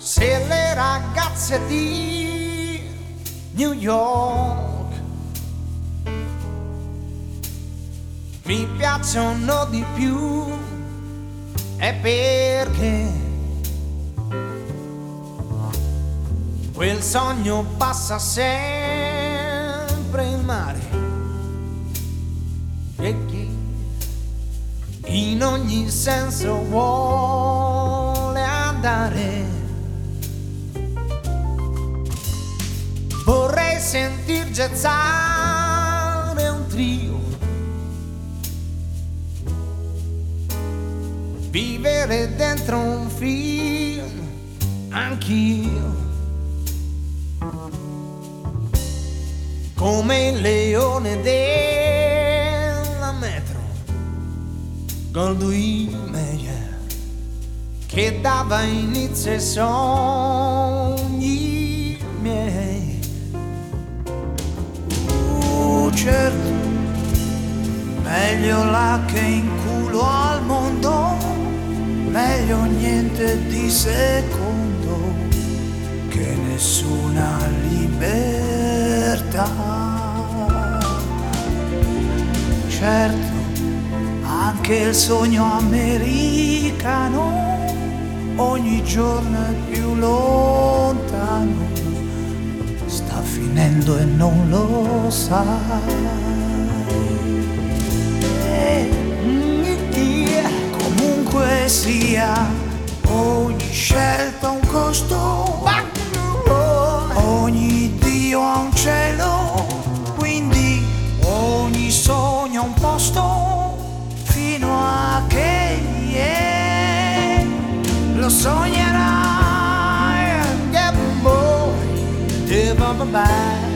se le ragazze di New York mi piacciono di più è perché quel sogno passa sempre in mare e chi in ogni senso vuole andare. Vorrei sentir jazzare un trio, vivere dentro un film, anch'io, come il leone della metro, Goldwyn Mayer, che dava inizio ai sogni miei. Certo, meglio là che in culo al mondo, meglio niente di secondo che nessuna libertà. Certo, anche il sogno americano ogni giorno è più lontano, sta finendo e non lo sai. Comunque sia, ogni scelta ha un costo, ogni Dio ha un cielo, quindi ogni sogno ha un posto, fino a che lo sognerai. Yeah, boy, live on my back.